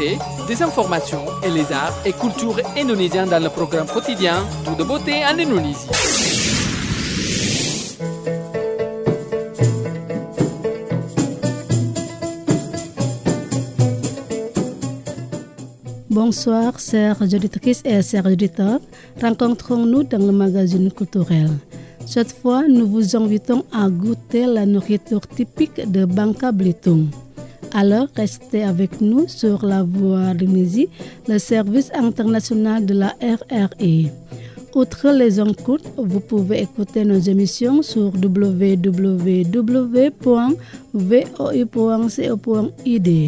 l'actualité, des informations et les arts et cultures indonésiens dans le programme quotidien Tout de beauté en Indonésie. Bonsoir, chères auditrices et chers auditeurs. Rencontrons-nous dans le magazine culturel. Cette fois, nous vous invitons à goûter la nourriture typique de Bangka Belitung. Alors, restez avec nous sur la voie d'Indonésie, le service international de la RRI. Outre les ondes courtes, vous pouvez écouter nos émissions sur www.voi.co.id.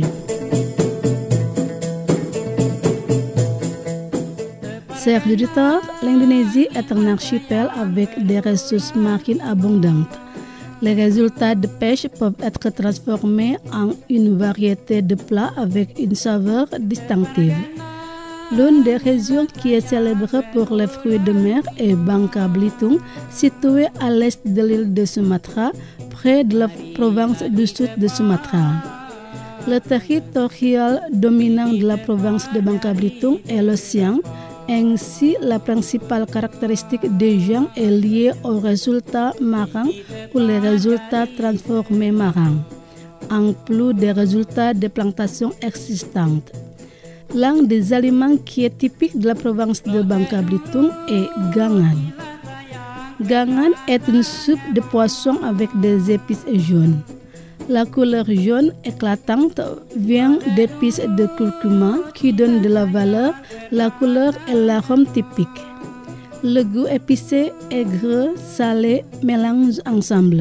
Chers auditeurs, l'Indonésie est un archipel avec des ressources marines abondantes. Les résultats de pêche peuvent être transformés en une variété de plats avec une saveur distinctive. L'une des régions qui est célèbre pour les fruits de mer est Bangka Belitung, située à l'est de l'île de Sumatra, près de la province du sud de Sumatra. Le territoire dominant de la province de Bangka Belitung est l'océan. Ainsi, la principale caractéristique des gens est liée aux résultats marins ou les résultats transformés marins, en plus des résultats des plantations existantes. L'un des aliments qui est typique de la province de Bangka Belitung est gangan. Gangan est une soupe de poisson avec des épices jaunes. La couleur jaune éclatante vient d'épices de curcuma qui donnent de la valeur, la couleur et l'arôme typique. Le goût épicé, aigre, salé mélangent ensemble.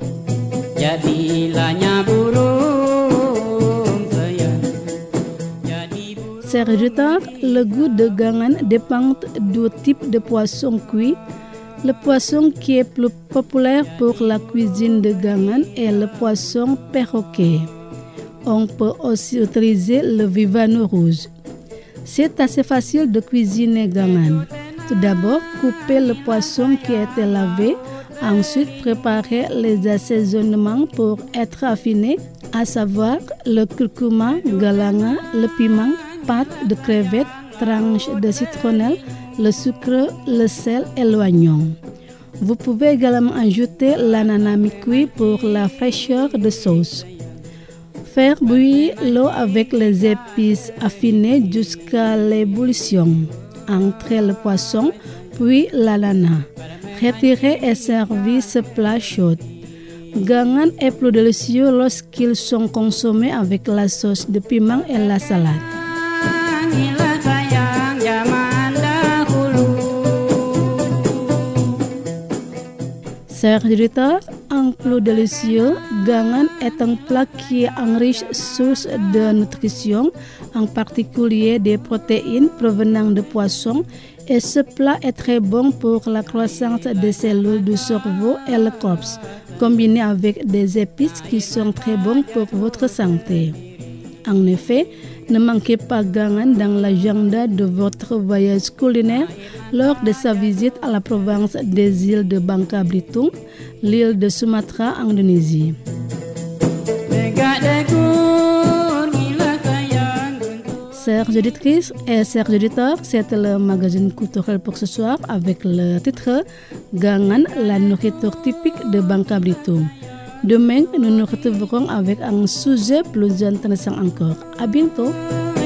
Chers auditeurs, le goût de gangan dépend du type de poisson cuit. Le poisson qui est plus populaire pour la cuisine de gangan est le poisson perroquet. On peut aussi utiliser le vivano rouge. C'est assez facile de cuisiner gangan. Tout d'abord, coupez le poisson qui a été lavé. Ensuite, préparez les assaisonnements pour être affinés, à savoir le curcuma, galanga, le piment, pâte de crevettes, tranches de citronnelle, le sucre, le sel et l'oignon. Vous pouvez également ajouter l'ananas mi-cuit pour la fraîcheur de sauce. Faire bouillir l'eau avec les épices affinées jusqu'à l'ébullition. Entrez le poisson, puis l'ananas. Retirez et servez ce plat chaud. Gangan est plus délicieux lorsqu'ils sont consommés avec la sauce de piment et la salade. Chers auditeurs, un plat délicieux, gangan est un plat qui est en riche source de nutrition, en particulier des protéines provenant de poissons, et ce plat est très bon pour la croissance des cellules du cerveau et le corps, combiné avec des épices qui sont très bons pour votre santé. En effet, ne manquez pas gangan dans l'agenda de votre voyage culinaire lors de sa visite à la province des îles de Bangka Belitung, l'île de Sumatra en Indonésie. Chères auditrices et chers auditeurs, c'est le magazine culturel pour ce soir avec le titre Gangan, la nourriture typique de Bangka Belitung. Demain, nous nous retrouverons avec un sujet plus intéressant encore. À bientôt.